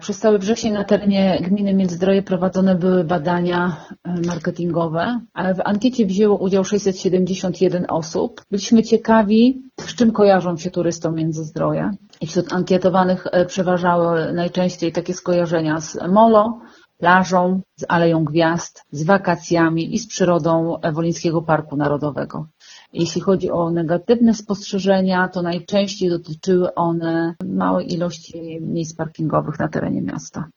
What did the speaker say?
Przez cały wrzesień na terenie gminy Międzyzdroje prowadzone były badania marketingowe, ale w ankiecie wzięło udział 671 osób. Byliśmy ciekawi, z czym kojarzą się turystom Międzyzdroje. I wśród ankietowanych przeważały najczęściej takie skojarzenia z molo, plażą, z Aleją Gwiazd, z wakacjami i z przyrodą Wolińskiego Parku Narodowego. Jeśli chodzi o negatywne spostrzeżenia, to najczęściej dotyczyły one małej ilości miejsc parkingowych na terenie miasta.